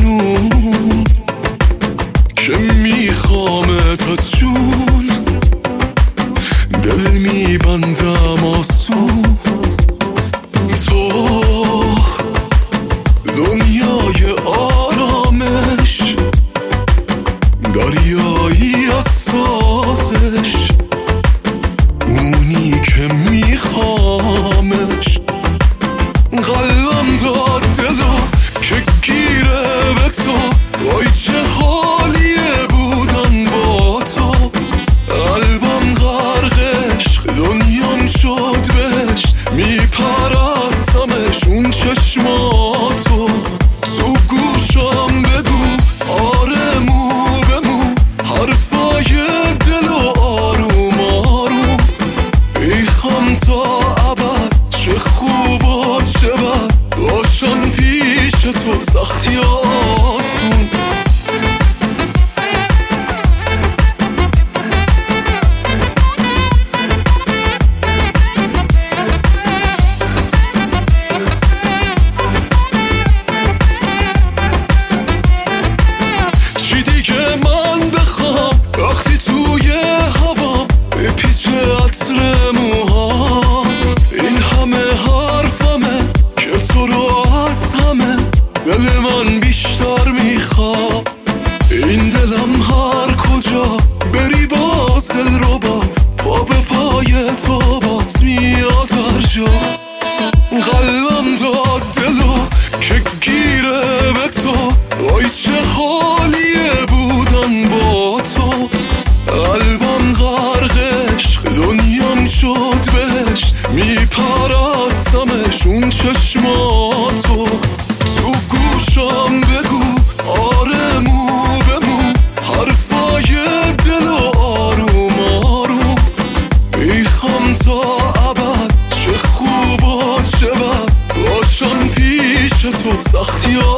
جنون که میخوامت از جون، دل میبندم آسون. تو دنیای آرامش، دریایی از سازش، اونی که میخوامش. قلبم داد دلو که گیره به تو، وای چه حالیه بودن با تو. قلبم غرق عشق، دنیام شد بهشت، میپرستمش اون چشماتو. تو گوشم بگو آره مو به مو، حرفای دلو آروم آروم. میخوام تا ابد چه خوب و چه بد باشم پیش تو، سختی آسون. چی دیگه من بخوام وقتی توی هوام بپیچه عطر موهات. این همه حرفمه که تو رو از همه دل من بیشتر میخواد. این دلم هر کجا بری باز دل رو با پا به پای تو باز میاد هر جا. قلبم داد دلو که گیره به تو، وای چه حالیه بودن با تو. قلبم غرق عشق، دنیام شد بهشت، میپرستمش اون چشماتو. تو گوشم بگو آره مو به مو، حرفای دلو آروم آروم. میخوام تا ابد چه خوب و چه بد باشم پیش تو، سختی